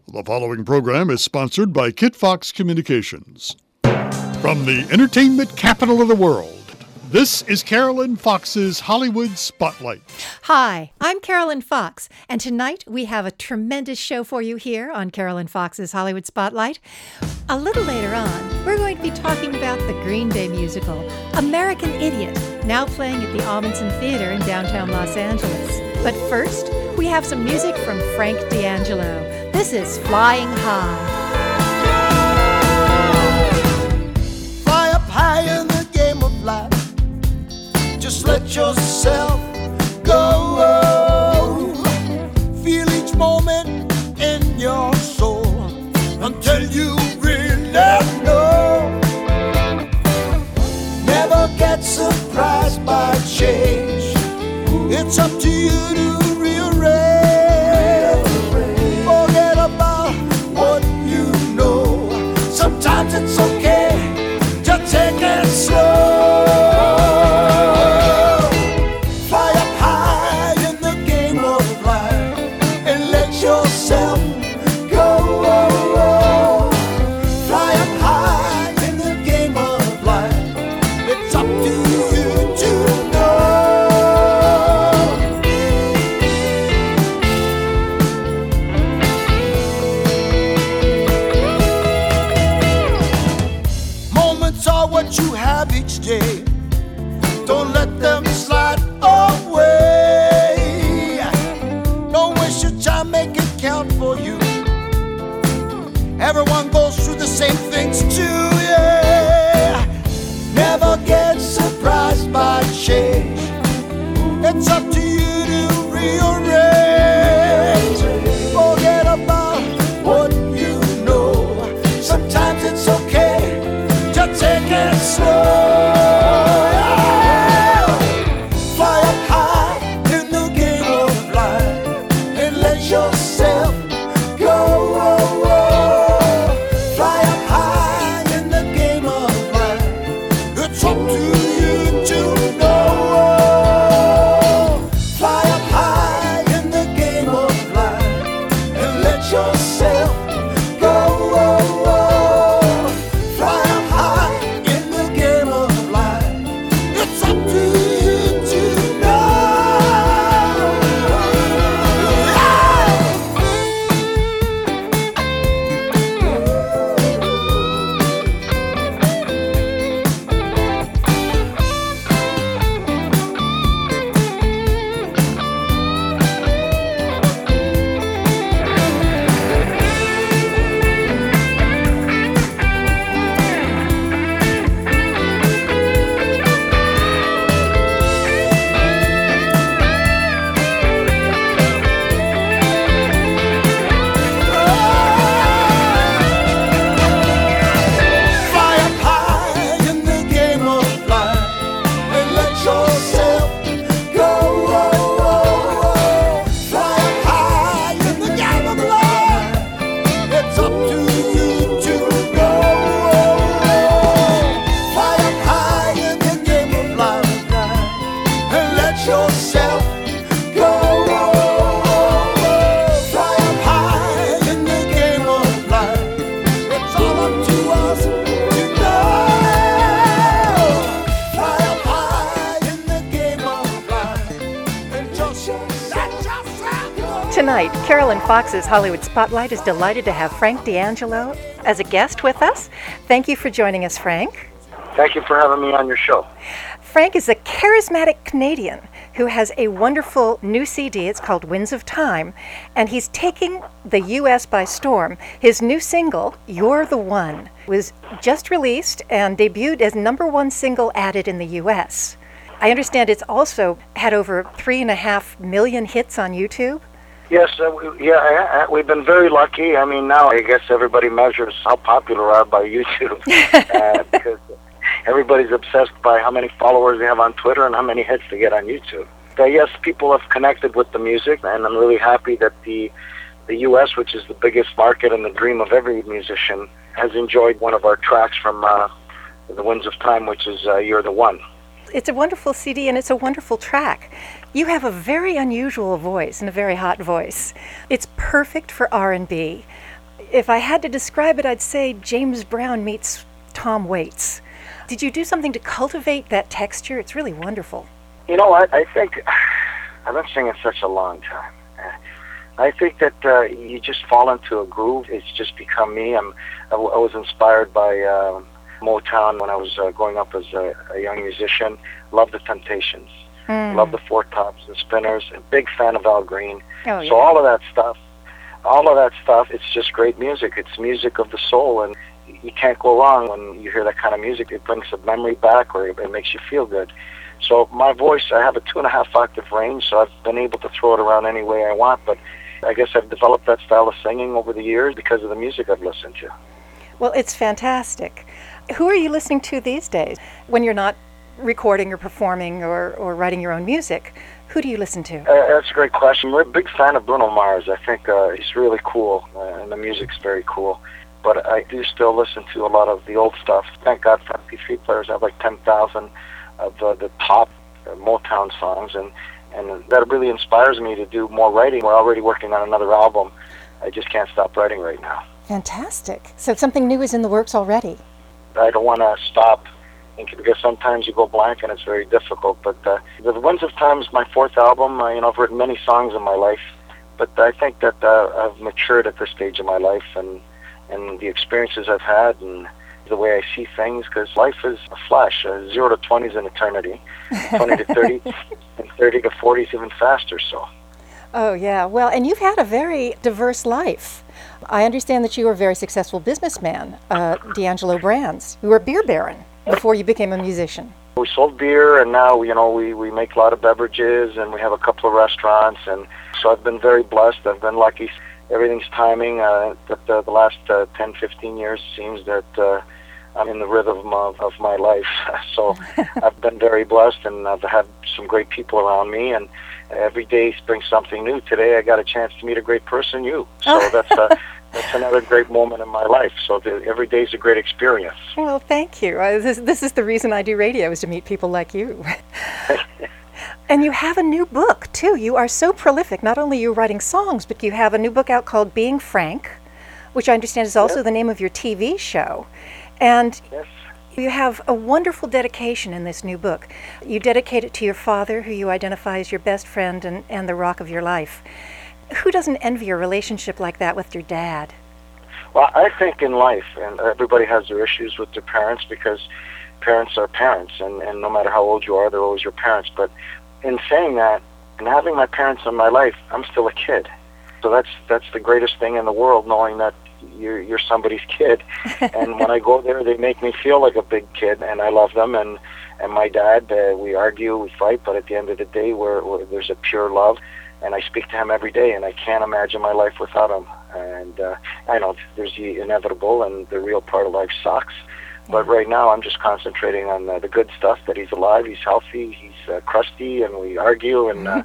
The following program is sponsored by Kit Fox Communications. From the entertainment capital of the world, this is Carolyn Fox's Hollywood Spotlight. Hi, I'm Carolyn Fox, and tonight we have a tremendous show for you here on Carolyn Fox's Hollywood Spotlight. A little later on, we're going to be talking about the Green Day musical, American Idiot, now playing at the Ahmanson Theater in downtown Los Angeles. But first, we have some music from Frank D'Angelo. This is Flying High. Fly up high in the game of life. Just let yourself go. Feel each moment in your soul until you really know. Never get surprised by change. It's up to you to rearrange. Forget about what you know. Sometimes it's okay to take it slow. Fly up high in the game of life and let yourself go. Fly up high in the game of life. It's up to you to know. Moments are what you have each day. Don't let them slide away. Don't waste your time, make it count for you. Everyone goes through the same things too, yeah. Never get surprised by change. It's up to you to rearrange. Forget about what you know. Sometimes it's okay to take it slow. Fly up high in the game of life and let yourself go. Fly up high in the game of life. It's up to you to know. Fly up high in the game of life and let yourself go. Fly up high in the game of life. It's up to you to know. Fly up high in the game of life and let yourself go. Fly up high in the game of life. It's up to you to know. Fly up high in the game of life and let yourself go. Fly up high in the game of life. It's all up to us to know. Fly up high in the game of life and just let yourself go. Tonight, Carolyn Fox's Hollywood Spotlight is delighted to have Frank D'Angelo as a guest with us. Thank you for joining us, Frank. Thank you for having me on your show. Frank is a charismatic Canadian who has a wonderful new CD. It's called Winds of Time, and he's taking the U.S. by storm. His new single, You're the One, was just released and debuted as #1 single added in the U.S. I understand it's also had over 3.5 million hits on YouTube. Yes, we've been very lucky. I mean, now I guess everybody measures how popular we are by YouTube because everybody's obsessed by how many followers they have on Twitter and how many hits they get on YouTube. Yes, people have connected with the music, and I'm really happy that the U.S., which is the biggest market and the dream of every musician, has enjoyed one of our tracks from The Winds of Time, which is You're the One. It's a wonderful CD and it's a wonderful track. You have a very unusual voice and a very hot voice. It's perfect for R&B. If I had to describe it, I'd say James Brown meets Tom Waits. Did you do something to cultivate that texture? It's really wonderful. You know what? I think I've been singing such a long time. I think that you just fall into a groove. It's just become me. I was inspired by Motown when I was growing up as a young musician. Loved the Temptations. Loved the Four Tops, the Spinners. A big fan of Al Green. Oh, yeah. So all of that stuff, it's just great music. It's music of the soul, and you can't go wrong when you hear that kind of music. It brings a memory back, or it makes you feel good. So my voice, I have a 2.5 octave range, so I've been able to throw it around any way I want, but I guess I've developed that style of singing over the years because of the music I've listened to. Well, it's fantastic. Who are you listening to these days when you're not recording or performing or writing your own music? Who do you listen to? That's a great question. I'm a big fan of Bruno Mars. I think he's really cool, and the music's very cool. But I do still listen to a lot of the old stuff. Thank God for MP3 players. I have like 10,000 of the top Motown songs, and that really inspires me to do more writing. We're already working on another album. I just can't stop writing right now. Fantastic. So something new is in the works already. I don't want to stop, because sometimes you go blank and it's very difficult. But The Winds of Time is my 4th album. I've written many songs in my life, but I think that I've matured at this stage of my life, and the experiences I've had, and the way I see things, because life is a flash. 0 to 20 is an eternity, 20 to 30, and 30 to 40 is even faster. So. Oh, yeah. Well, and you've had a very diverse life. I understand that you were a very successful businessman, D'Angelo Brands. You were a beer baron before you became a musician. We sold beer, and now, we make a lot of beverages, and we have a couple of restaurants, and so I've been very blessed. I've been lucky. Everything's timing. The last 10, 15 years seems that I'm in the rhythm of my life. So I've been very blessed, and I've had some great people around me, and every day brings something new. Today I got a chance to meet a great person, you. So that's another great moment in my life. So every day is a great experience. Well, thank you. This is the reason I do radio, is to meet people like you. And you have a new book, too. You are so prolific. Not only are you writing songs, but you have a new book out called Being Frank, which I understand is also the name of your TV show. And you have a wonderful dedication in this new book. You dedicate it to your father, who you identify as your best friend and the rock of your life. Who doesn't envy a relationship like that with your dad? Well, I think in life, and everybody has their issues with their parents, because parents are parents, and no matter how old you are, they're always your parents. But in saying that, and having my parents in my life, I'm still a kid. So that's the greatest thing in the world, knowing that you're somebody's kid. And when I go there, they make me feel like a big kid, and I love them. And my dad, we argue, we fight, but at the end of the day, there's a pure love. And I speak to him every day, and I can't imagine my life without him. And I know there's the inevitable, and the real part of life sucks. But right now, I'm just concentrating on the good stuff, that he's alive, he's healthy, he's crusty, and we argue, and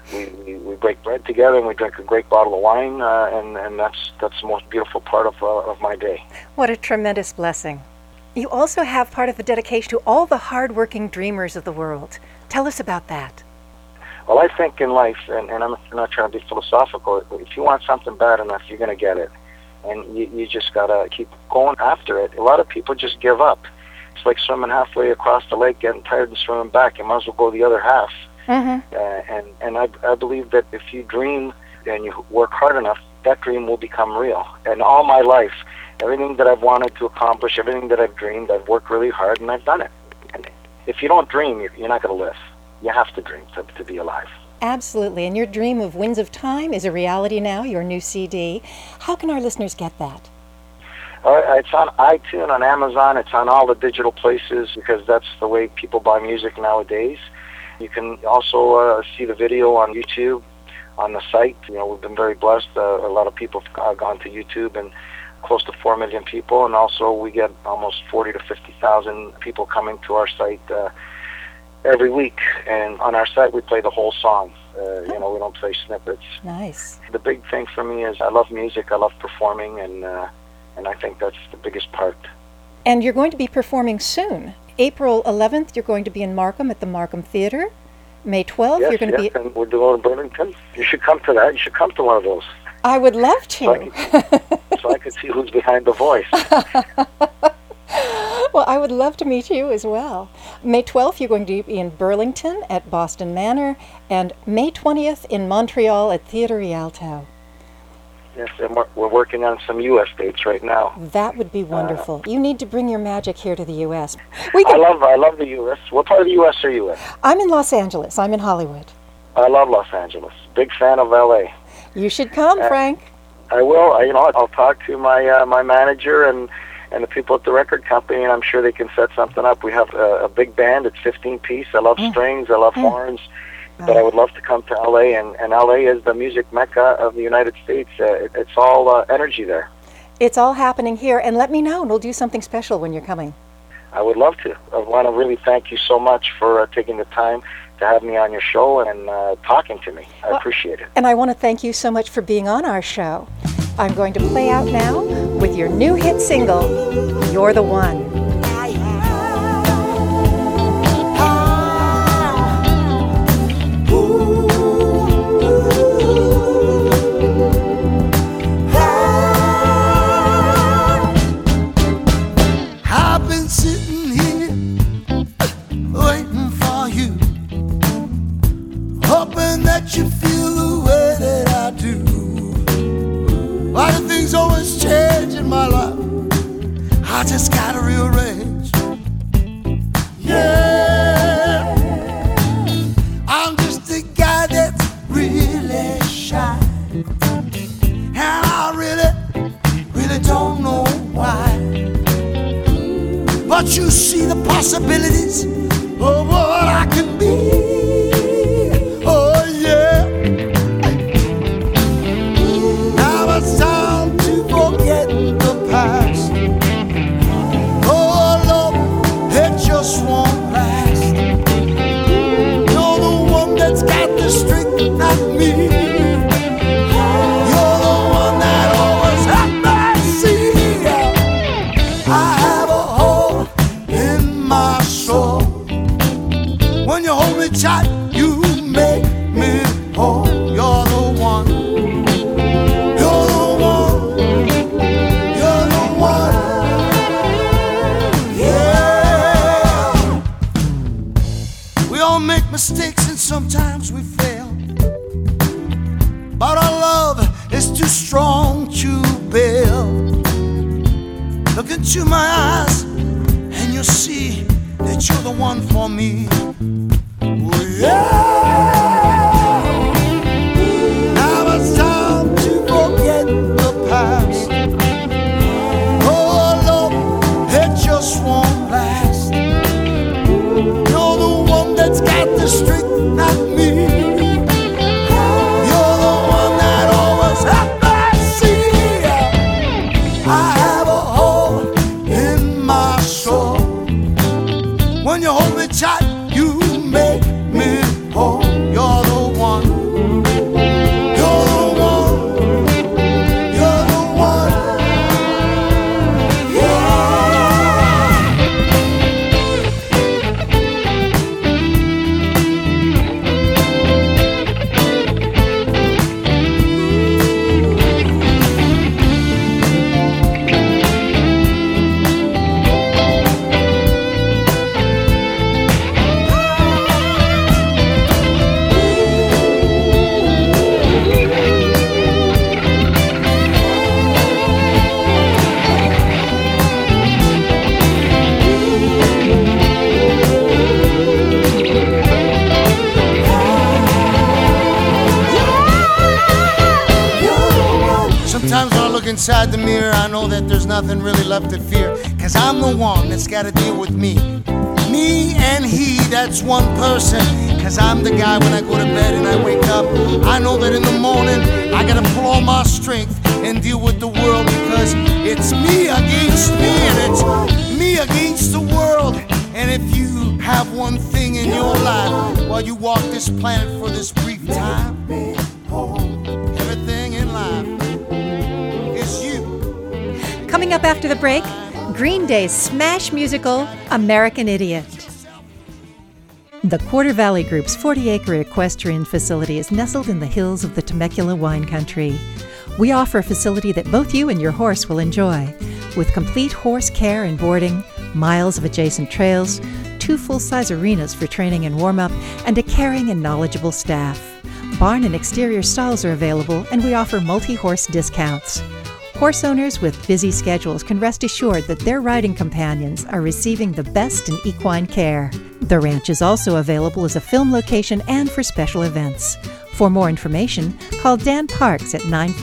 we break bread together, and we drink a great bottle of wine, and that's the most beautiful part of my day. What a tremendous blessing. You also have part of the dedication to all the hard-working dreamers of the world. Tell us about that. Well, I think in life, and I'm not trying to be philosophical, if you want something bad enough, you're going to get it. And you just got to keep going after it. A lot of people just give up. It's like swimming halfway across the lake, getting tired and swimming back. You might as well go the other half. Mm-hmm. And I believe that if you dream and you work hard enough, that dream will become real. And all my life, everything that I've wanted to accomplish, everything that I've dreamed, I've worked really hard, and I've done it. And if you don't dream, you're not going to live. You have to dream to be alive. Absolutely. And your dream of Winds of Time is a reality now, your new CD. How can our listeners get that? It's on iTunes, on Amazon. It's on all the digital places, because that's the way people buy music nowadays. You can also see the video on YouTube, on the site. We've been very blessed. A lot of people have gone to YouTube, and close to 4 million people. And also we get almost 40 to 50,000 people coming to our site every week, and on our site we play the whole song. We don't play snippets. Nice. The big thing for me is I love music, I love performing, and I think that's the biggest part. And you're going to be performing soon. April 11th, you're going to be in Markham at the Markham Theater. May 12th, you're going to be... and we're doing Burlington. You should come to that. You should come to one of those. I would love to. So I can see who's behind the voice. Well, I would love to meet you as well. May 12th, you're going to be in Burlington at Boston Manor, and May 20th in Montreal at Theatre Rialto. Yes, and we're working on some U.S. dates right now. That would be wonderful. You need to bring your magic here to the U.S. I love the U.S. What part of the U.S. are you in? I'm in Los Angeles. I'm in Hollywood. I love Los Angeles. Big fan of L.A. You should come, Frank. I will. I'll talk to my my manager and the people at the record company, and I'm sure they can set something up. We have a big band. It's 15-piece. I love strings. I love horns. But I would love to come to L.A., and L.A. is the music mecca of the United States. It's all energy there. It's all happening here, and let me know, and we'll do something special when you're coming. I would love to. I want to really thank you so much for taking the time to have me on your show and talking to me. I appreciate it. And I want to thank you so much for being on our show. I'm going to play out now with your new hit single, You're the One. You feel the way that I do. Why do things always change in my life? I just gotta rearrange. Yeah, I'm just a guy that's really shy, and I really don't know why. But you see the possibilities of what I can be. You make me whole. You're the one. You're the one. You're the one. Yeah. We all make mistakes and sometimes we fail, but our love is too strong to bear. Look into my eyes and you'll see that you're the one for me. Now it's time to forget the past. Oh Lord, it just won't last. You're the one that's got the strength, not me. You're the one that always have mercy. I have a hole in my soul. When you hold me tight, you make me whole. You're the one. You're the one. You're the one. Sometimes when I look inside the mirror, I know that there's nothing really left to fear, 'cause I'm the one that's gotta deal with me. Me and he, that's one person. 'Cause I'm the guy when I go to bed and I wake up, I know that in the morning I gotta pull all my strength and deal with the world, because it's me against me and it's me against the world. And if you have one thing in your life while you walk this planet for this brief time, everything in life is you. Coming up after the break, Green Day's smash musical, American Idiot. The Quarter Valley Group's 40-acre equestrian facility is nestled in the hills of the Temecula wine country. We offer a facility that both you and your horse will enjoy, with complete horse care and boarding, miles of adjacent trails, 2 full-size arenas for training and warm-up, and a caring and knowledgeable staff. Barn and exterior stalls are available, and we offer multi-horse discounts. Horse owners with busy schedules can rest assured that their riding companions are receiving the best in equine care. The ranch is also available as a film location and for special events. For more information, call Dan Parks at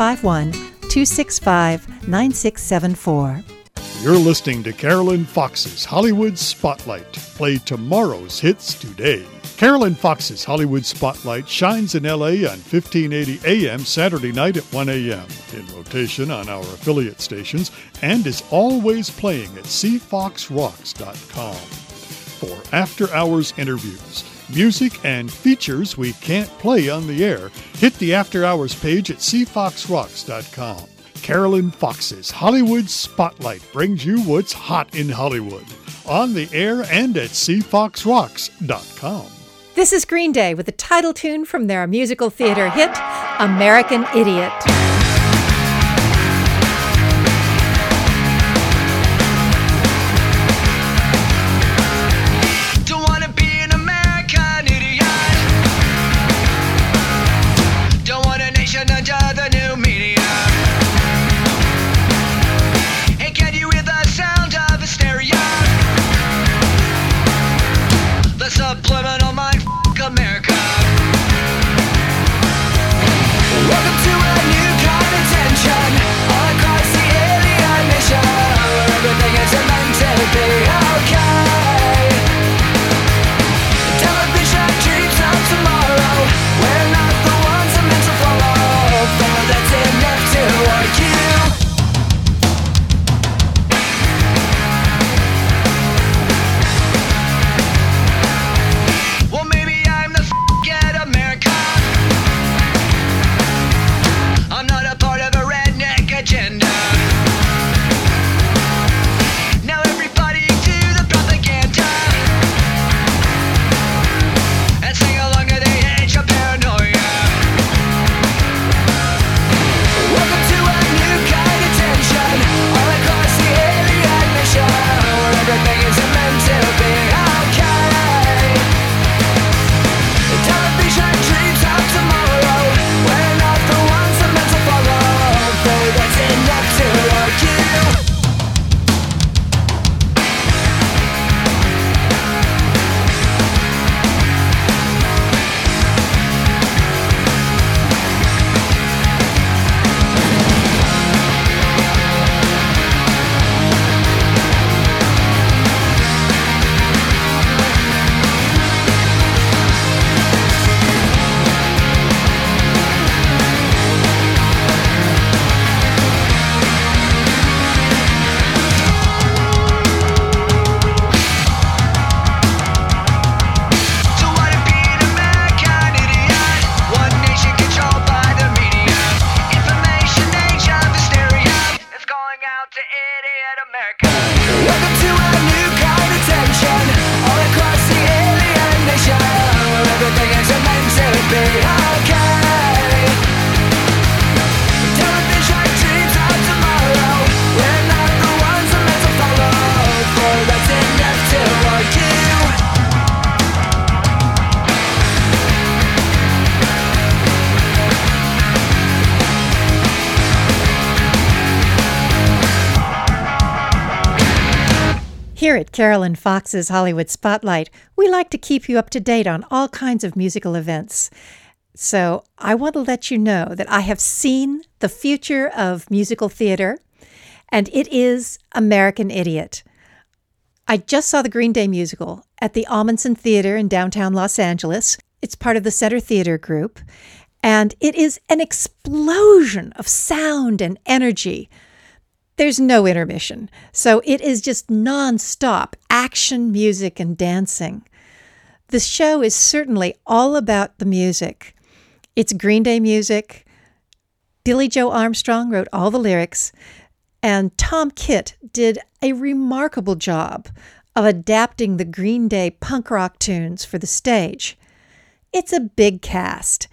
951-265-9674. You're listening to Carolyn Fox's Hollywood Spotlight. Play tomorrow's hits today. Carolyn Fox's Hollywood Spotlight shines in L.A. on 1580 AM Saturday night at 1 a.m. in rotation on our affiliate stations and is always playing at cfoxrocks.com. For after-hours interviews, music, and features we can't play on the air, hit the after-hours page at cfoxrocks.com. Carolyn Fox's Hollywood Spotlight brings you what's hot in Hollywood, on the air and at cfoxrocks.com. This is Green Day with the title tune from their musical theater hit, American Idiot. Don't wanna be an American idiot. Don't want a nation under the new media. And can you hear the sound of hysteria? The subliminal mind America. Welcome to a new kind of tension all across the alien nation, where everything is meant to be okay. Television dreams of tomorrow, we're not the ones I'm meant to follow, but that's enough to argue. Well, maybe I'm the f***ing America. I'm not a part of a redneck agenda. Now everybody do the propaganda and sing along at the edge of paranoia. Welcome to a new kind of tension all across the alien nation, where everything is meant to be okay. Television dreams of tomorrow, we're not the ones I'm meant to follow, though that's enough to argue. Don't wanna be an American idiot. One nation controlled by the media. Information age of hysteria. It's going out to idiot America. Welcome to a new kind of tension all across the alien nation, where everything is meant to be okay. Television dreams of tomorrow, we're not the ones I'm meant to follow, for that's enough to argue. Here at Carolyn Fox's Hollywood Spotlight, we like to keep you up to date on all kinds of musical events. So I want to let you know that I have seen the future of musical theater, and it is American Idiot. I just saw the Green Day musical at the Ahmanson Theater in downtown Los Angeles. It's part of the Center Theater Group, and it is an explosion of sound and energy. There's no intermission, so it is just non-stop action, music, and dancing. The show is certainly all about the music. It's Green Day music. Billy Joe Armstrong wrote all the lyrics, and Tom Kitt did a remarkable job of adapting the Green Day punk rock tunes for the stage. It's a big cast,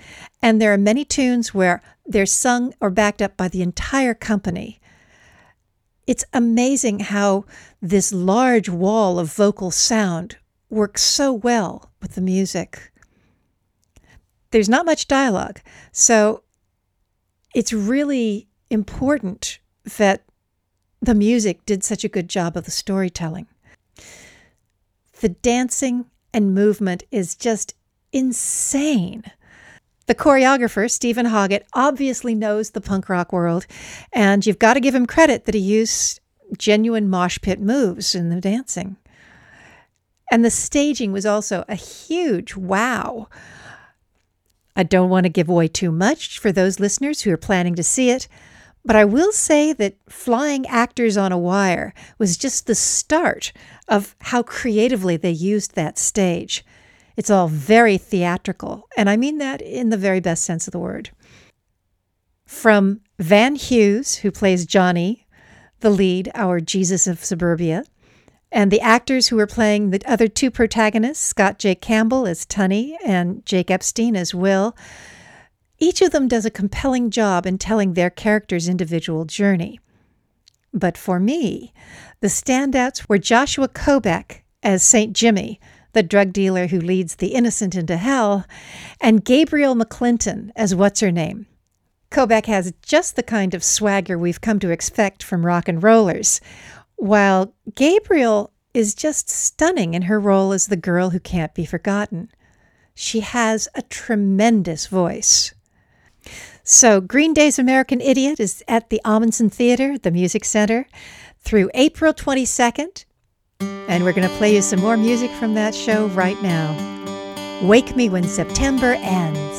And there are many tunes where they're sung or backed up by the entire company. It's amazing how this large wall of vocal sound works so well with the music. There's not much dialogue, so it's really important that the music did such a good job of the storytelling. The dancing and movement is just insane. The choreographer, Stephen Hoggett, obviously knows the punk rock world, and you've got to give him credit that he used genuine mosh pit moves in the dancing. And the staging was also a huge wow. I don't want to give away too much for those listeners who are planning to see it, but I will say that flying actors on a wire was just the start of how creatively they used that stage. It's all very theatrical, and I mean that in the very best sense of the word. From Van Hughes, who plays Johnny, the lead, our Jesus of Suburbia, and the actors who are playing the other two protagonists, Scott J. Campbell as Tunny and Jake Epstein as Will, each of them does a compelling job in telling their character's individual journey. But for me, the standouts were Joshua Kobeck as St. Jimmy, the drug dealer who leads the innocent into hell, and Gabriel McClinton as What's-Her-Name. Kobeck has just the kind of swagger we've come to expect from rock and rollers, while Gabriel is just stunning in her role as the girl who can't be forgotten. She has a tremendous voice. So Green Day's American Idiot is at the Amundsen Theater, the Music Center, through April 22nd. And we're going to play you some more music from that show right now. Wake Me When September Ends.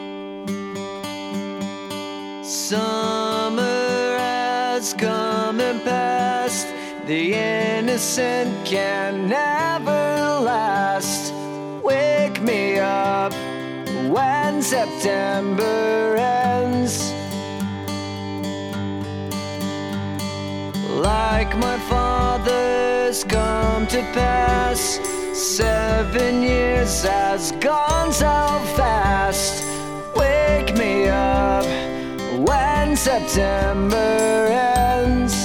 Summer has come and passed. The innocent can never last. Wake me up when September ends. Like my father's come to pass, 7 years has gone so fast. Wake me up when September ends.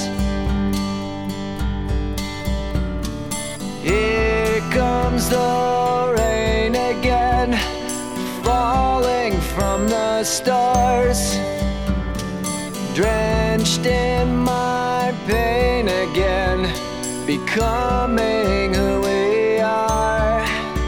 Here comes the rain again, falling from the stars, drenched in my pain again, becoming who we are.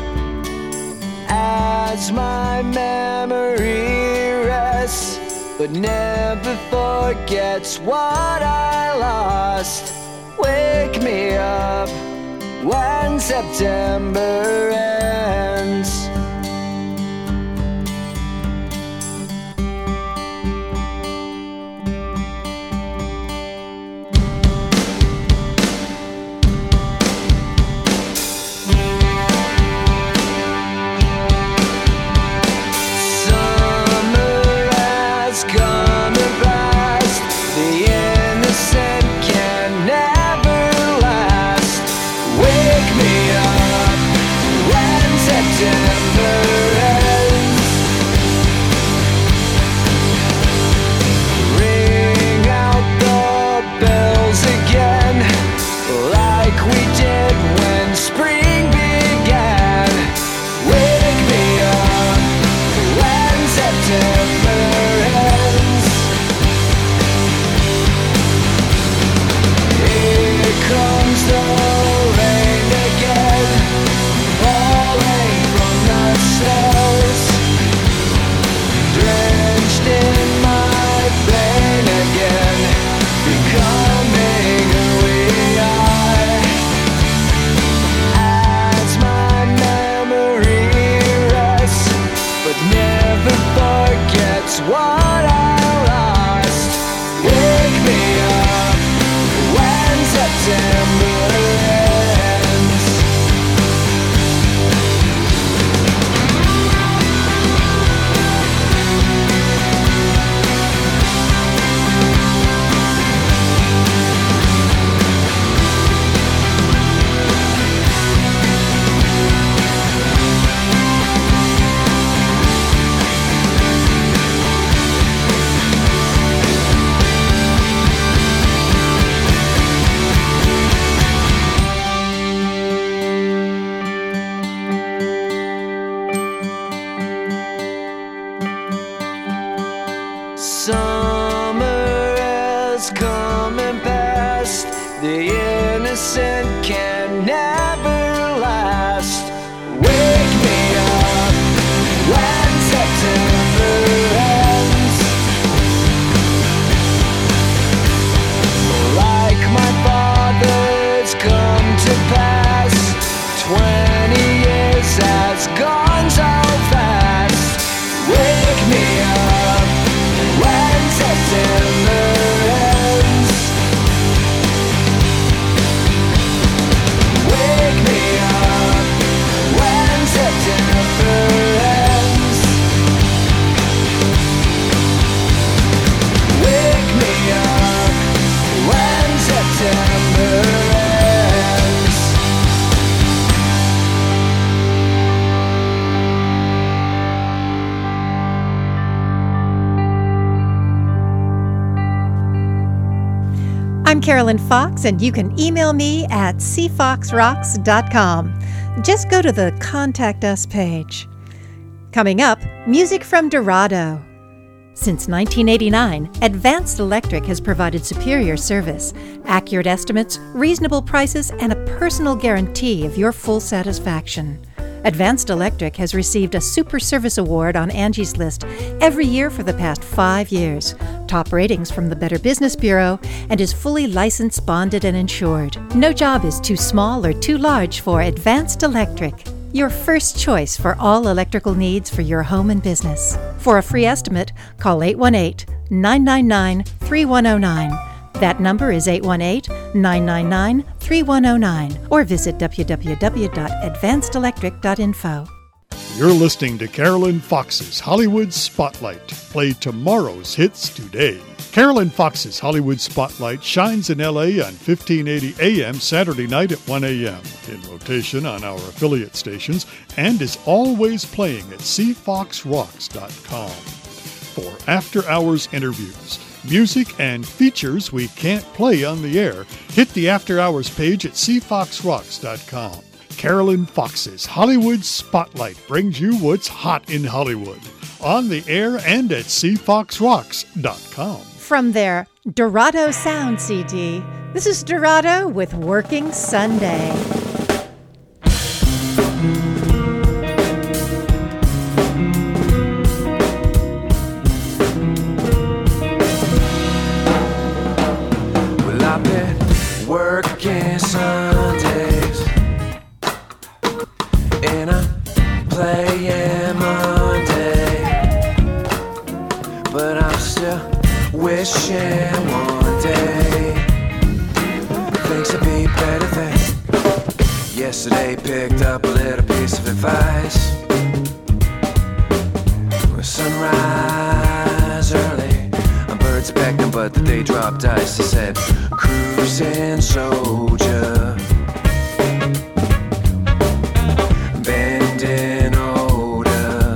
As my memory rests, but never forgets what I lost. Wake me up when September ends. When The innocent can never last. Wake me up when September ends. Like my father's come to pass. 20 years has gone so fast. Wake me up when September ends. Wake me up when September ends. Wake me up when September ends. I'm Carolyn Fox, and you can email me at cfoxrocks.com. Just go to the Contact Us page. Coming up, music from Dorado. Since 1989, Advanced Electric has provided superior service, accurate estimates, reasonable prices, and a personal guarantee of your full satisfaction. Advanced Electric has received a Super Service Award on Angie's List every year for the past 5 years, top ratings from the Better Business Bureau, and is fully licensed, bonded, and insured. No job is too small or too large for Advanced Electric, your first choice for all electrical needs for your home and business. For a free estimate, call 818-999-3109. That number is 818-999-3109, or visit www.advancedelectric.info. You're listening to Carolyn Fox's Hollywood Spotlight. Play tomorrow's hits today. Carolyn Fox's Hollywood Spotlight shines in L.A. on 1580 AM Saturday night at 1 a.m. in rotation on our affiliate stations, and is always playing at cfoxrocks.com. For after-hours interviews, music, and features we can't play on the air, hit the After Hours page at cfoxrocks.com. Carolyn Fox's Hollywood Spotlight brings you what's hot in Hollywood, on the air and at cfoxrocks.com. From their Dorado Sound CD, this is Dorado with Working Sunday. Well, I've been working Sundays, and I'm playing Monday, but I'm still wishing one day things would be better than yesterday. Picked up a little piece of advice. With sunrise early, birds are pecking, but the day dropped dice. I said, cruising soldier, bending older.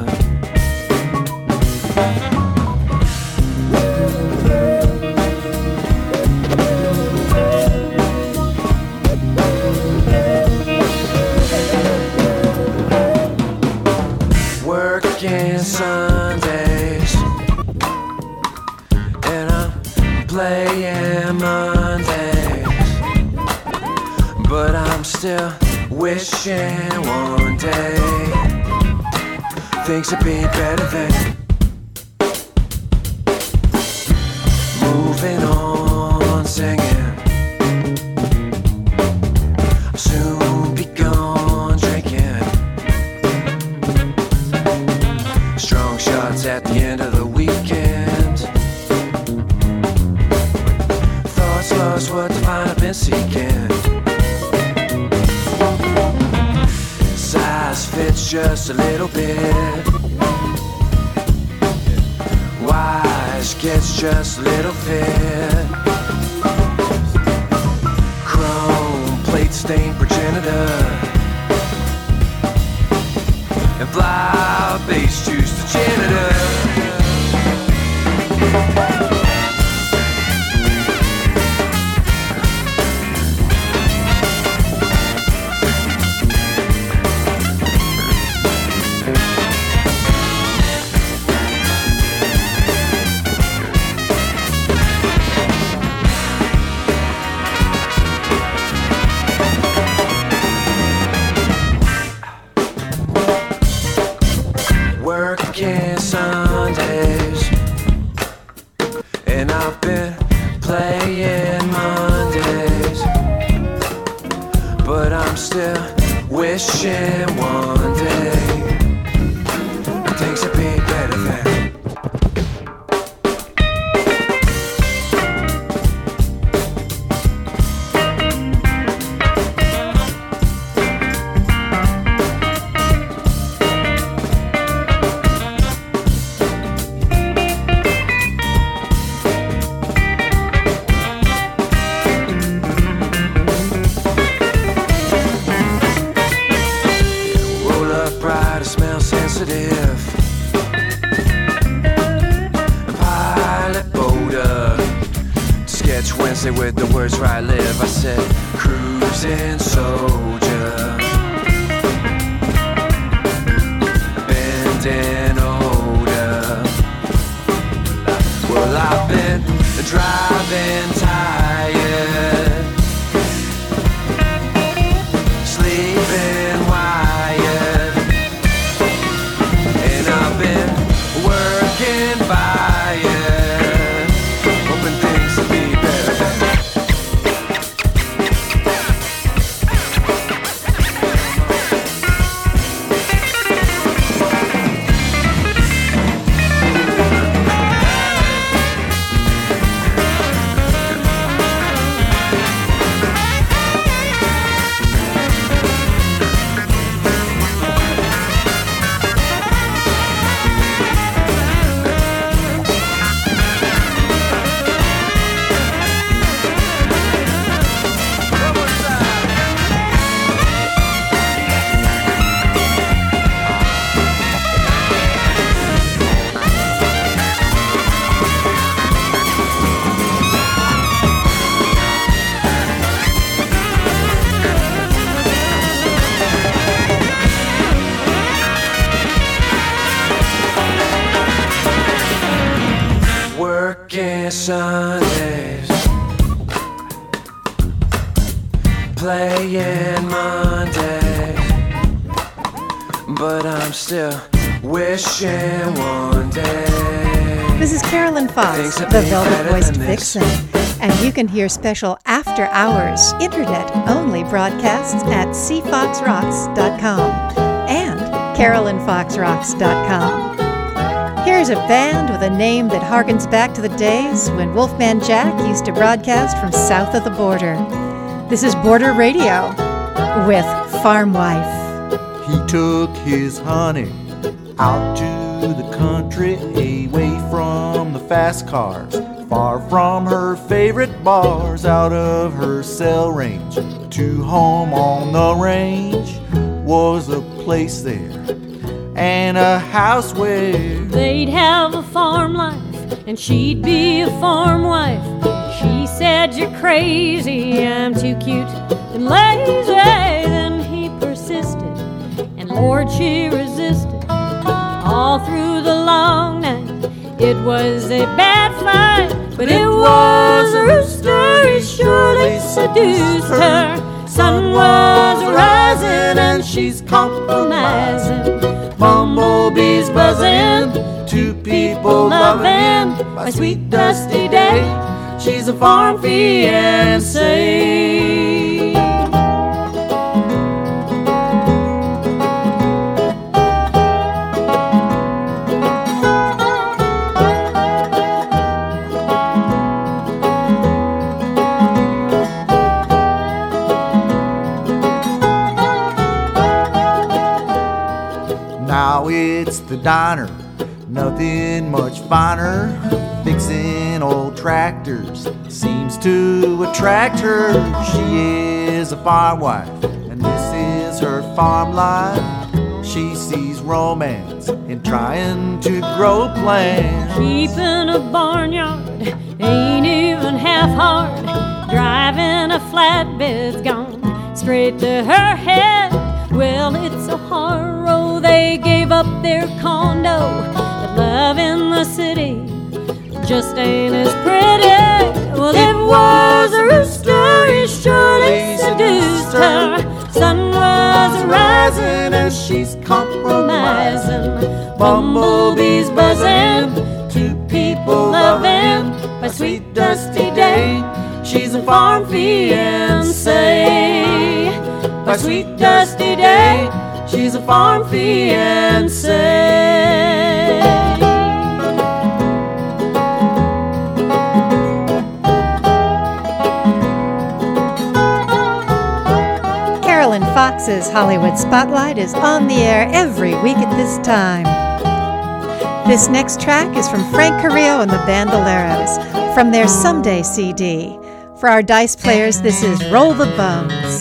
Working Sundays, and I'm playing Mondays, but I'm still wishing one day things would be better than moving on, singing. I'll soon be gone drinking. Strong shots at the end of the weekend. Thoughts lost, what divine I've been seeking. Size fits just a little bit. Wise gets just a little fit. Chrome plate stained progenitor, and flower base juice the janitor. I'm still wishing one day things would be better than. With the words where I live, I said, cruising soldier, bending older. Well, I've been driving tired, sleeping wired, and I've been working fired, hoping things will be better than. Sundays, playing Mondays, but I'm still wishing one day. This is Carolyn Fox, the velvet-voiced vixen, and you can hear special after-hours, internet-only broadcasts at cfoxrocks.com and carolynfoxrocks.com. Here's a band with a name that harkens back to the days when Wolfman Jack used to broadcast from south of the border. This is Border Radio with Farm Wife. He took his honey out to the country, away from the fast cars, far from her favorite bars, out of her cell range, to home on the range was a place there and a house where they'd have a farm life and she'd be a farm wife. She said, "You're crazy, I'm too cute and lazy." Then he persisted, and Lord, she resisted all through the long night. It was a bad fight, but it was a rooster. He surely seduced her. Sun was rising and she's compromising. Bumblebees buzzing, two people loving. My sweet dusty day, she's a farm fiancé. Now it's the diner, nothing much finer. Fixing old tractors seems to attract her. She is a farm wife, and this is her farm life. She sees romance in trying to grow plants. Keeping a barnyard ain't even half hard. Driving a flatbed's gone straight to her head. Well, it's a hard road. They gave up their condo, but love in the city just ain't as pretty. Well, it was a rooster, he surely seduced her. Sun was rising and she's compromising. Bumblebees buzzing, two people loving. By sweet dusty day, she's a farm fiancé. by sweet Dusty Day. She's a farm fiancée. Carolyn Fox's Hollywood Spotlight is on the air every week at this time. This next track is from Frank Carrillo and the Bandoleros from their Someday CD. For our dice players, this is Roll the Bones.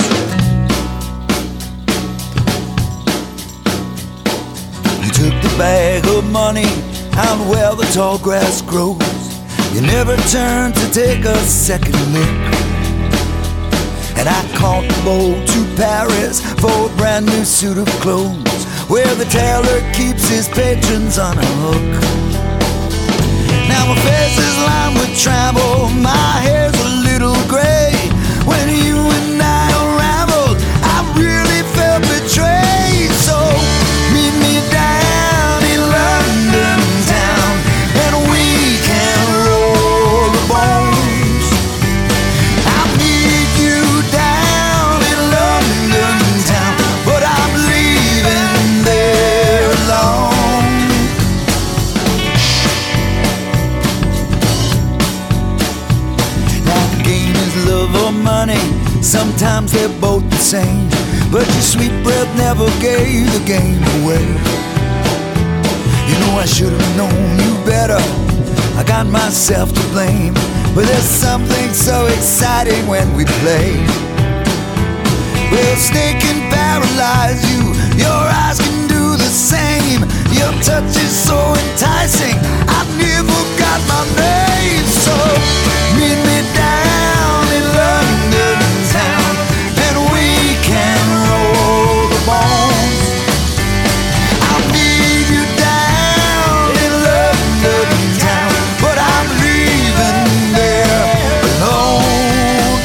You took the bag of money out where the tall grass grows. You never turned to take a second look. And I caught the boat to Paris for a brand new suit of clothes, where the tailor keeps his patrons on a hook. Now my face is lined with travel, my hair's a little gray. When you and I unraveled, I really felt betrayed. So meet me down in London town, and we can roll the bones. I'll meet you down in London town, but I'm leaving there alone. Now the game is love or money, sometimes they're both the same, but your sweet breath never gave the game away. You know I should have known you better, I got myself to blame, but there's something so exciting when we play. Well, snake can paralyze you, your eyes can do the same. Your touch is so enticing, I've never got my name. So meet me down in London town, and we can roll the bones. I'll meet you down in London town, but I'm leaving there alone.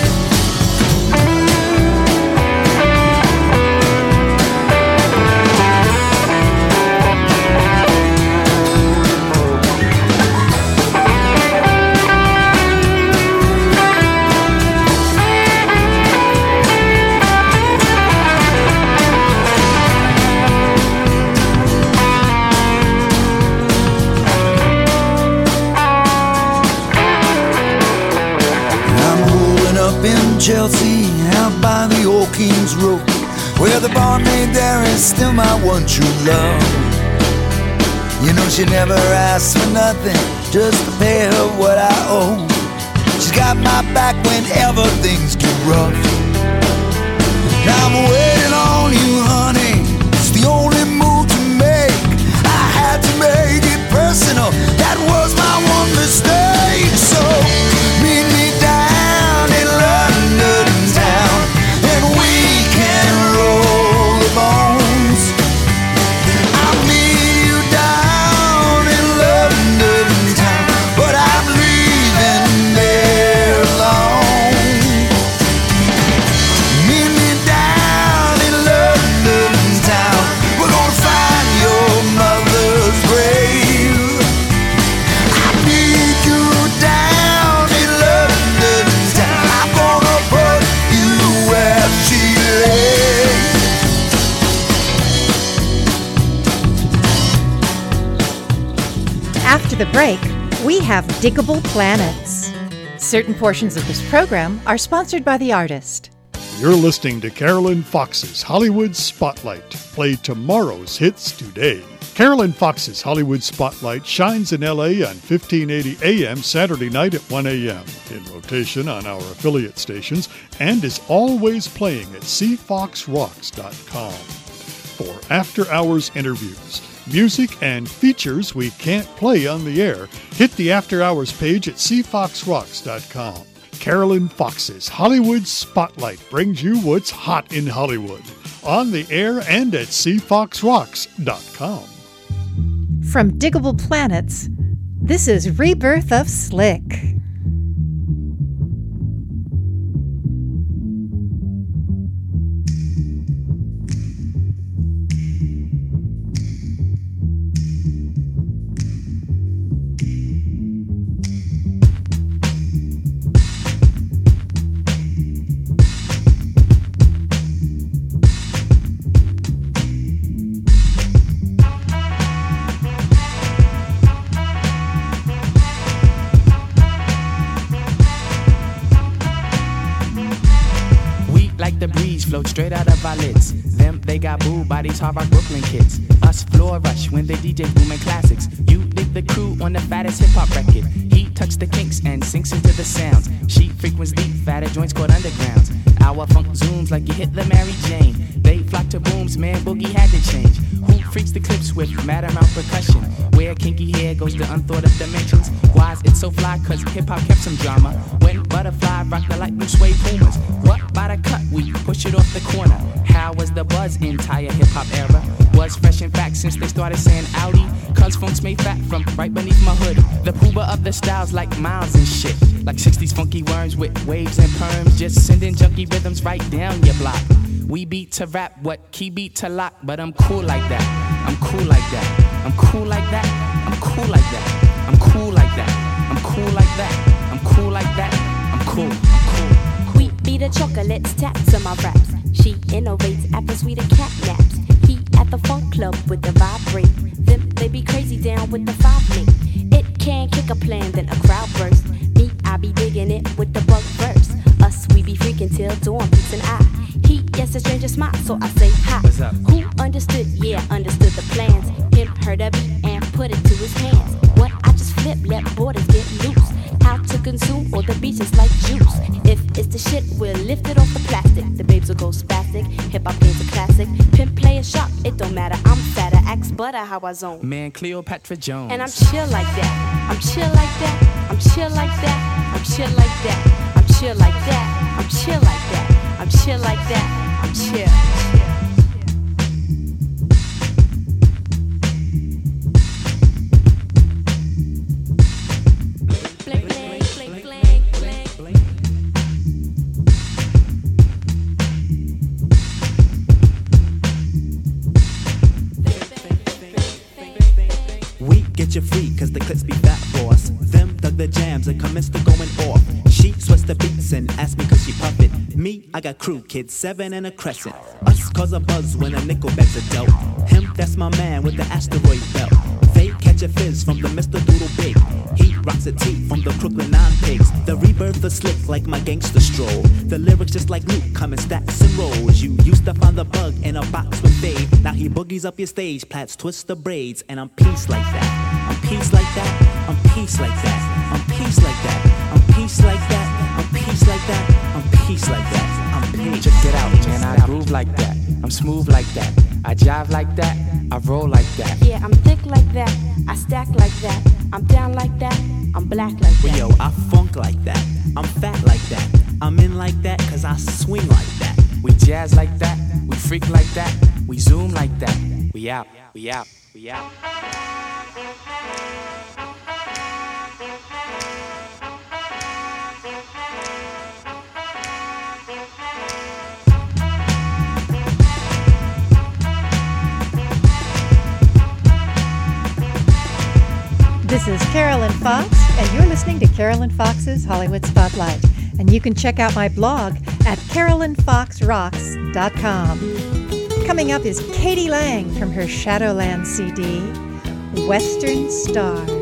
I'm rolling up in Chelsea, out by the Old King's Road, where the barmaid there is still my one true love. You know she never asks for nothing, just to pay her what I owe. She's got my back whenever things get rough. Now I'm waiting on you, honey, it's the only move to make. I had to make it personal, that was my one mistake. So meet me down in London town, and we can roll the bones. I'll meet you down in London town, but I'm leaving there alone. Meet me down in London town, we're gonna find your mother's grave. I need you down in London town, I'm gonna put you where she lay. After the break, we have Diggable Planets. Certain portions of this program are sponsored by the artist. You're listening to Carolyn Fox's Hollywood Spotlight. Play tomorrow's hits today. Carolyn Fox's Hollywood Spotlight shines in L.A. on 1580 AM Saturday night at 1 a.m. in rotation on our affiliate stations and is always playing at cfoxrocks.com. For after-hours interviews, music, and features we can't play on the air, hit the After Hours page at cfoxrocks.com. Carolyn Fox's Hollywood Spotlight brings you what's hot in Hollywood, on the air and at cfoxrocks.com. From Diggable Planets, this is Rebirth of Slick. the breeze float straight out of our lids. Them, they got booed by these hard rock Brooklyn kids. Us floor rush when they DJ booming classics. You dig the crew on the fattest hip hop record. He touch the kinks and sinks into the sounds. She frequents deep, fatter joints called undergrounds. Our funk zooms like you hit the Mary Jane. They flock to booms, man, boogie had to change. Who freaks the clips with mad amount percussion? Where kinky hair goes to unthought of dimensions. Why's it so fly? Cause hip-hop kept some drama. When Butterfly rocked the light blue suede Pumas. What by the cut? We push it off the corner. How was the buzz entire hip-hop era? Was fresh in fact since they started saying Audi. Cause funk's made fat from right beneath my hood. The pooba of the styles like miles and shit. Like 60s funky worms with waves and perms. Just sending junky rhythms right down your block. We beat to rap, what key beat to lock. But I'm cool like that, I'm cool like that. I'm cool like that, I'm cool like that. I'm cool like that, I'm cool like that. I'm cool like that, I'm cool, I'm cool. We be the chocolates, taps on my raps. She innovates after sweeter cat naps. He at the funk club with the vibrate. Them they be crazy down with the 5-link. It can kick a plan, then a crowd burst. Me, I be digging it with the bug verse. Us, we be freaking till dawn, peace and I. He gets a stranger smile, so I say hi. What's up? Who understood? Yeah, understood the plans. Him heard a beat and put it to his hands. What I just flip, let borders get loose. How to consume all the beaches like juice. If it's the shit, we'll lift it off the plastic. The babes will go spastic. Hip hop game's a classic. Pimp play a shot, it don't matter. I'm fatter, axe butter, how I zone. Man, Cleopatra Jones. And I'm chill like that. I'm chill like that. I'm chill like that. I'm chill like that. I'm chill like that. I'm chill like that. I'm chill like that. I'm chill. We get you free, cause the clips be fat for us. Them dug the jams and commenced to going off. She switched the beats and asked me cause she puff it. Me, I got crew, kids, 7 and a crescent. Us cause a buzz when a nickel bags a dope. Him, that's my man with the asteroid belt. They catch a fizz from the Mr. Doodle Big. He rocks a tee from the Brooklyn 9 Pigs. The rebirth is slick like my gangster stroll. The lyrics just like Luke, come in stacks and rolls. You used to find the bug in a box with Dave. Now he boogies up your stage, plats twist the braids. And I'm peace like that, I'm peace like that, I'm peace like that, I'm peace like that, I'm peace like that, I'm peace like that, I'm peace like that, I'm peace. Check it out, man, I groove like that. I'm smooth like that. I jive like that. I roll like that. Yeah, I'm thick like that. I stack like that. I'm down like that. I'm black like that. Well, yo, I funk like that. I'm fat like that. I'm in like that cause I swing like that. We jazz like that. We freak like that. We zoom like that. We out, we out, we out. This is Carolyn Fox, and you're listening to Carolyn Fox's Hollywood Spotlight. And you can check out my blog at carolynfoxrocks.com. Coming up is Katie Lang from her Shadowland CD, Western Stars.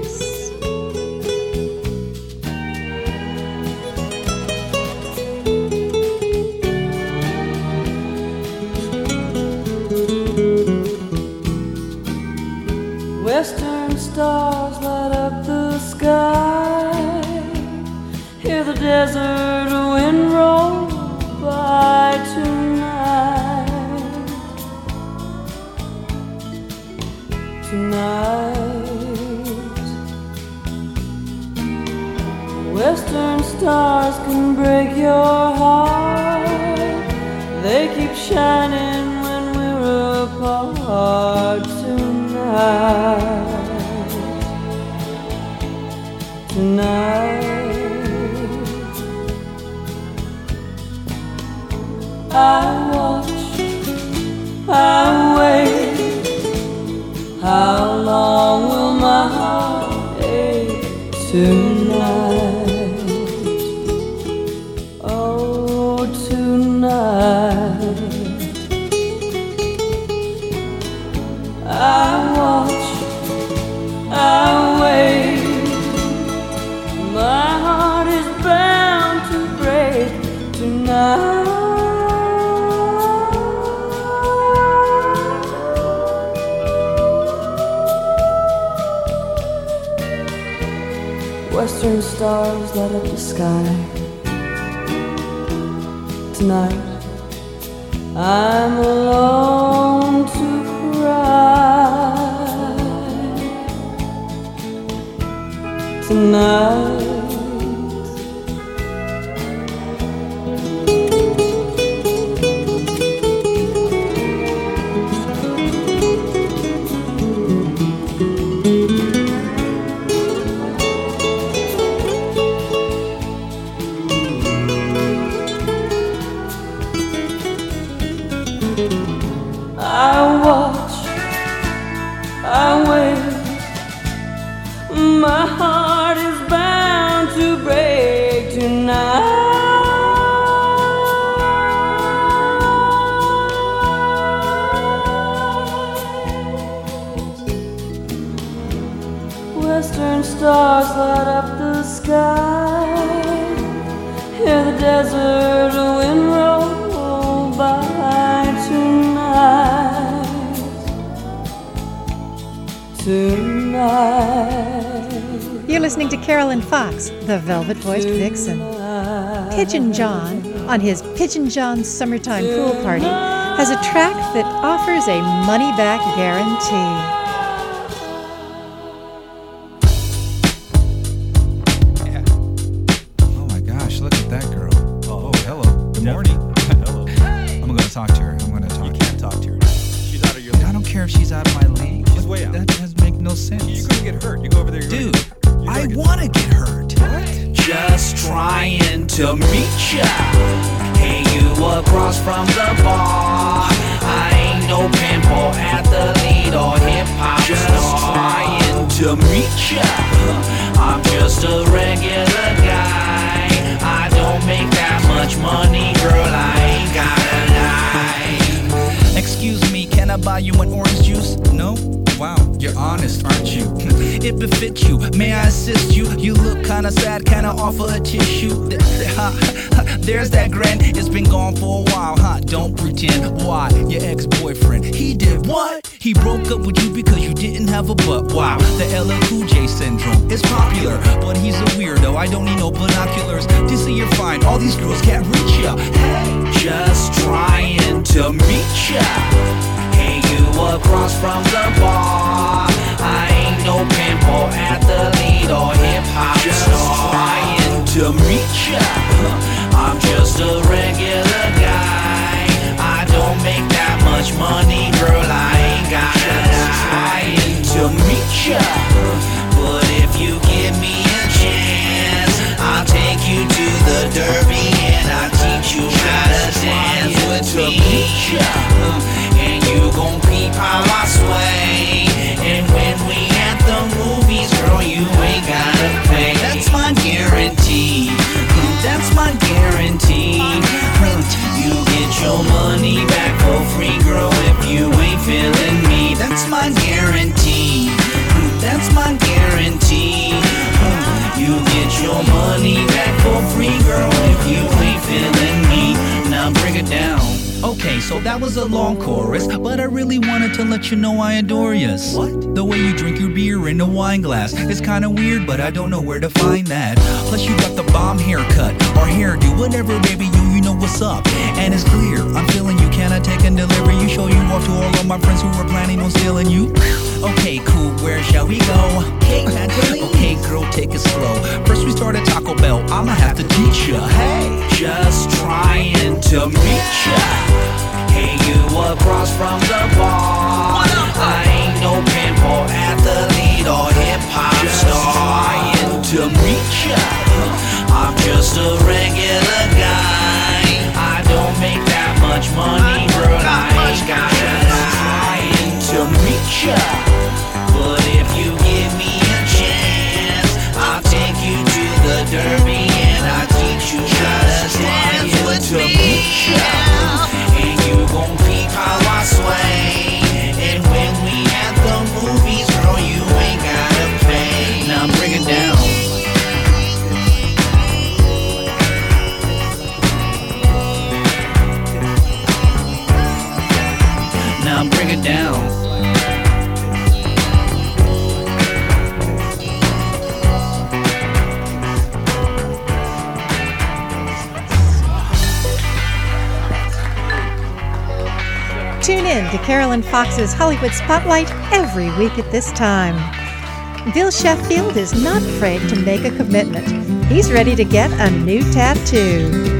Western stars light up the sky. Hear the desert wind roll by tonight. Tonight, Western stars can break your heart. They keep shining when we're apart. Tonight, I watch, I wait. How long will my heart ache tonight? Oh, tonight. I watch, I wait. My heart is bound to break tonight. Western stars light up the sky. Tonight I'm alone to cry. Tonight I watch, I wait. My heart is bound to break tonight. Western stars light up the sky. Hear the desert wind roll by tonight. You're listening to Carolyn Fox, the velvet-voiced vixen. Pigeon John, on his Pigeon John Summertime Pool Party, has a track that offers a money-back guarantee. Oh my gosh, look at that girl. Oh, hello. Good morning. Hello. I'm going to talk to her. You can't talk to her. She's out of your league. I don't care if she's out of my league. She's way out. That does make no sense. You're going to get hurt. You go over there. Dude, I want to get hurt. What? Just trying to meet ya. Hey, you across from the bar. I ain't no pimple at the lead or hip-hop star. Just trying to meet ya. I'm just a regular guy. I don't make that much money, girl. I ain't gotta lie. Excuse me, can I buy you an orange juice? No? Wow, you're honest, aren't you? It befits you, may I assist you? You look kinda sad, can I offer a tissue? There's that grin, it's been gone for a while, huh? Don't pretend. Why? Your ex-boyfriend, he did what? He broke up with you because you didn't have a butt. Wow, the LL Cool J syndrome is popular, but he's a weirdo. I don't need no binoculars to see you're fine. All these girls can't reach ya. Hey, just trying to meet ya. Hey, you across from the bar. I ain't no pimple at the lead or hip-hop star. Just trying to meet ya. I'm just a regular guy. I don't make that much money, girl. I ain't gotta lie. Trying to meet ya. But if you give me a chance, I'll take you to the Derby and I'll teach you how to dance with me. And you gon' peep how I sway. And when we at the movies, girl, you ain't gotta pay. That's my guarantee. That's my guarantee. You get your money back for free, girl, if you ain't feeling me. That's my guarantee. That's my guarantee. You get your money back for free, girl, if you ain't feeling me. Now bring it down. Okay, so that was a long chorus, but I really wanted to let you know I adore yas. What? The way you drink your beer in a wine glass is kinda weird, but I don't know where to find that. Plus you got the bomb haircut, or hairdo, whatever, baby, you know what's up. And it's clear, I'm feeling you, can I take a delivery? You show you off to all of my friends who were planning on stealing you. Okay, cool, where shall we go? Okay, girl, take it slow. First we start at Taco Bell, I'ma have to teach ya. Hey, just trying to meet ya. Hey, you across from the bar. I ain't no pimple at the lead or hip-hop star. Trying to meet ya. I'm just a regular guy. I don't make that much money, girl. I ain't gotta lie. Trying to meet ya. But if you give me a chance, I'll take you to the Derby and I'll teach you how to dance with me. And you gon' peep how I sway. And when we at the movies, girl, you ain't gotta pay. Now bring it down. Now bring it down. Tune in to Carolyn Fox's Hollywood Spotlight every week at this time. Bill Sheffield is not afraid to make a commitment. He's ready to get a new tattoo.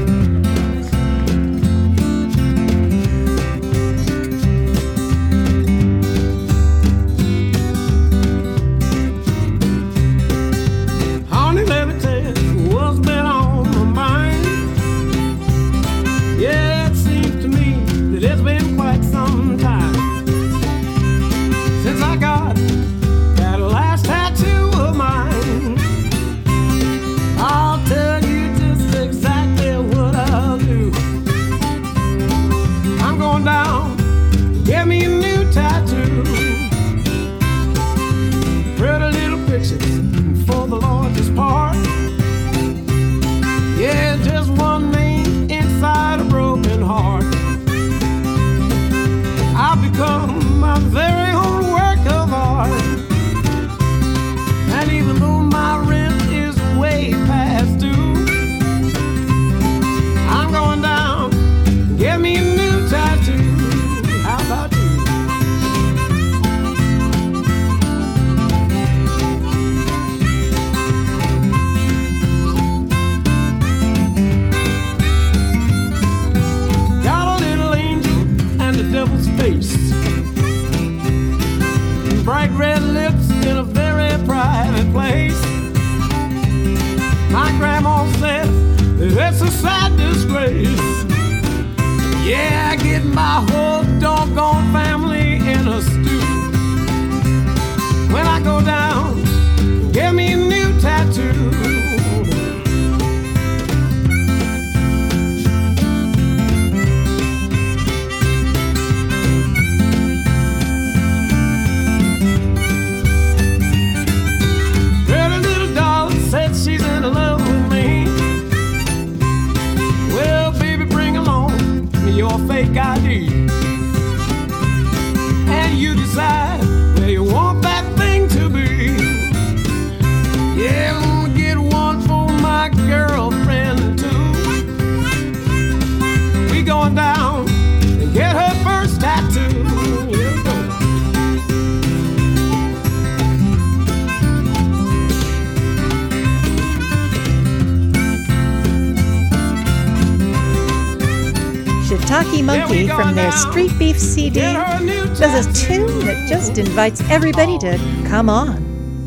Honey, let me tell you what's been on my mind. Yeah, it seems to me that it's been quite some time since I got that last tattoo of mine. I'll tell you just exactly what I'll do. I'm going down, get me a new tattoo. Pretty little pictures for the largest part. Yeah, just one name inside a broken heart. I've become my very own work of art. And even though my rent is way past due, I'm going down, get me a new tattoo. How about you? Got a little angel and the devil's face, bright red lips in a very private place. My grandma said that it's a sad disgrace. Yeah, I get my whole doggone family in a stew. When I go down, get me a new tattoo. Pretty little doll said she's in love with me. Well, baby, bring along your fake ID, and you decide where you want that thing to be. Yeah, I'm gonna get one for my girlfriend too. We going down and get her first tattoo. Here we go. Shiitake Monkey from their Street Beef CD does a tune that just invites everybody to come on.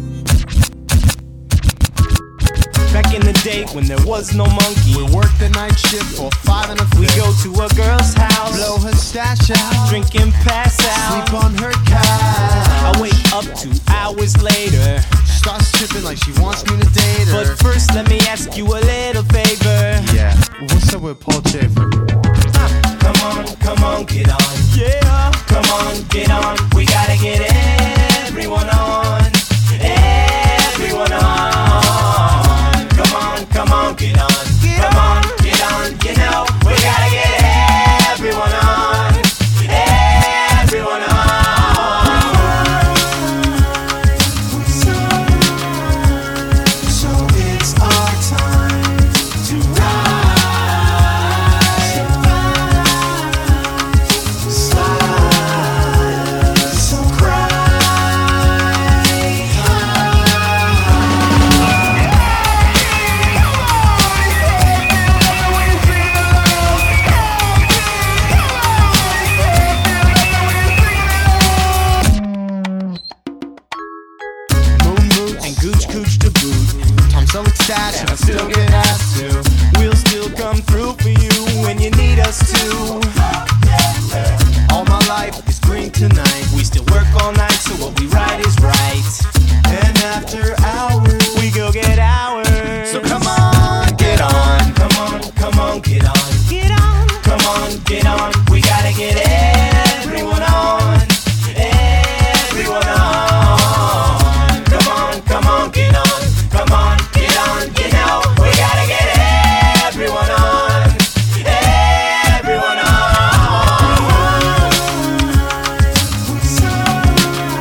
Back in the day when there was no monkey, we worked the night shift for 5 and a 5. We go to a girl's house, blow her stash out, drink and pass out, sleep on her couch. I wake up 2 hours later, she starts tripping like she wants me to date her. But first let me ask you a little favor. Yeah, what's up with Paul Schaefer? Come on, get on. Yeah. Come on, get on. We gotta get everyone on. Everyone on. Come on, get on. Come on, get on. You know, we gotta get everyone on. Everyone on. So it's our time to rise. So excited, and I still get asked to. We'll still come through for you when you need us to. All my life is green tonight. We still work all night, so what we write is right. And after hours, we go get ours. So come on, get on. Come on, get on. Get on. Come on, get on. We gotta get everyone on. Everyone on. Come on, get on. Come on. You know, we gotta get everyone on. Everyone on.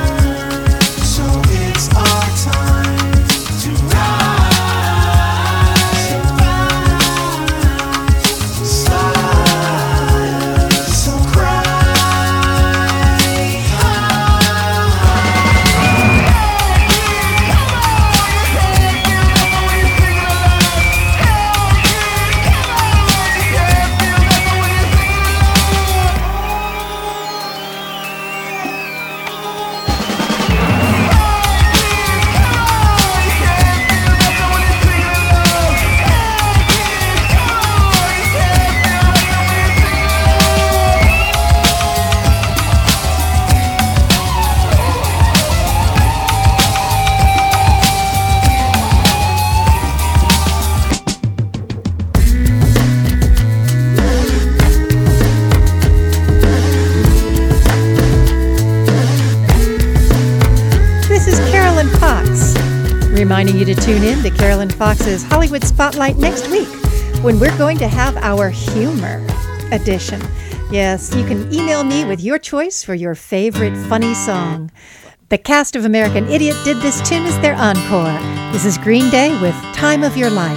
reminding you to tune in to Carolyn Fox's Hollywood Spotlight next week, when we're going to have our humor edition. Yes, you can email me with your choice for your favorite funny song. The cast of American Idiot did this tune as their encore. This is Green Day with Time of Your Life.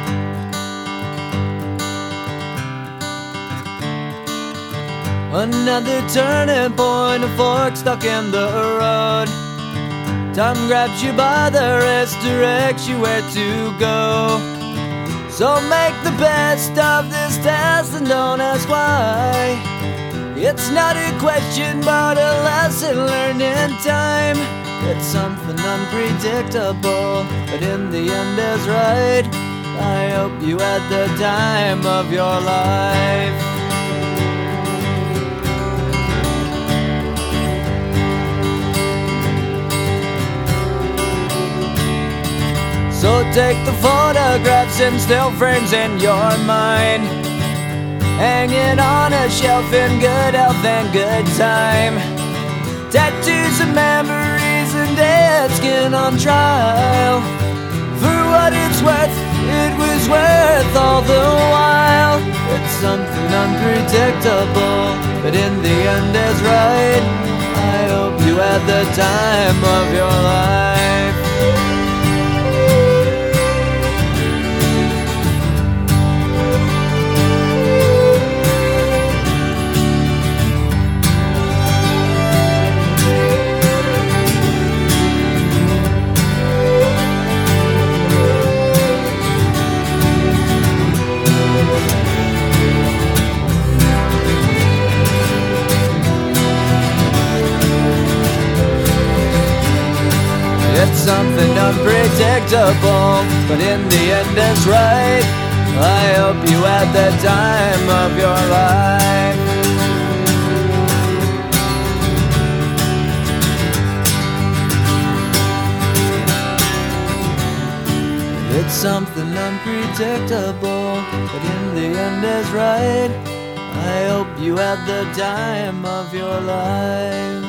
Another turning point, a fork stuck in the road. Time grabs you by the wrist, directs you where to go. So make the best of this test and don't ask why. It's not a question but a lesson learned in time. It's something unpredictable, but in the end is right. I hope you had the time of your life. So take the photographs and still frames in your mind, hanging on a shelf in good health and good time. Tattoos and memories and dead skin on trial. For what it's worth, it was worth all the while. It's something unpredictable, but in the end is right. I hope you had the time of your life. It's something unpredictable, but in the end it's right. I hope you had the time of your life. It's something unpredictable, but in the end is right. I hope you had the time of your life.